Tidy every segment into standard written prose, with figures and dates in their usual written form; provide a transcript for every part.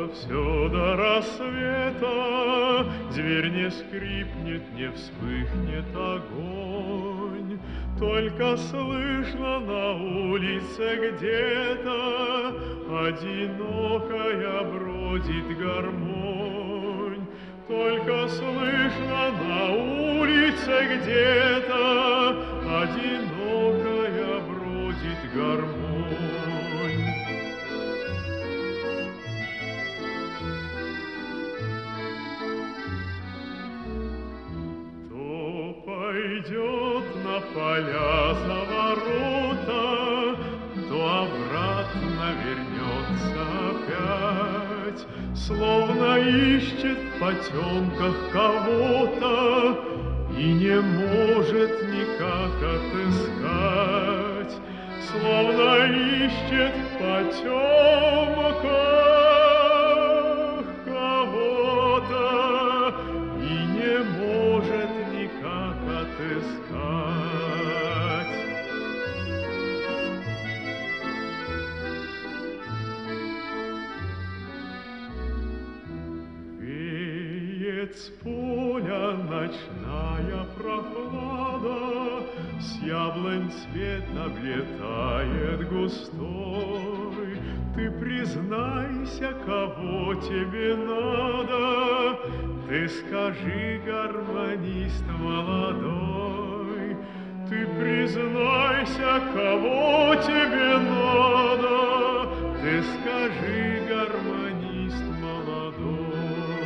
все до рассвета, дверь не скрипнет, не вспыхнет огонь. Только слышно на улице где-то одинокая бродит гармонь. Только слышно на улице где-то одинокая бродит гармонь. Пойдет на поля за ворота, то обратно вернется опять, словно ищет в потемках кого-то и не может никак отыскать, словно ищет в потемках кого-то и не может никак отыскать. Веет с поля ночная прохлада, с яблонь цвет облетает густой. Ты признайся, кого тебе надо, ты скажи, гармонист молодой. Ты признайся, кого тебе надо, ты скажи, гармонист молодой.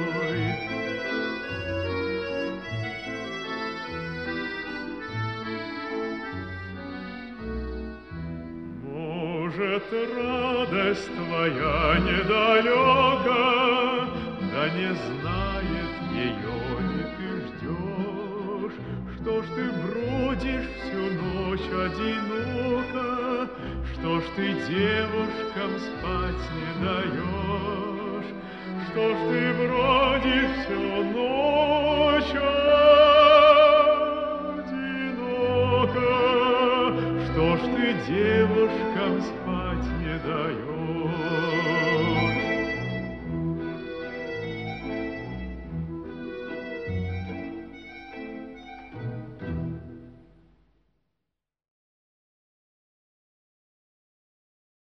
Может, радость твоя недалека, да не знает ее ли ты ждешь? Что ж ты бродишь всю ночь одиноко? Что ж ты девушкам спать не даешь? Что ж ты бродишь всю ночь одиноко? Что ж ты девушкам спать не даешь?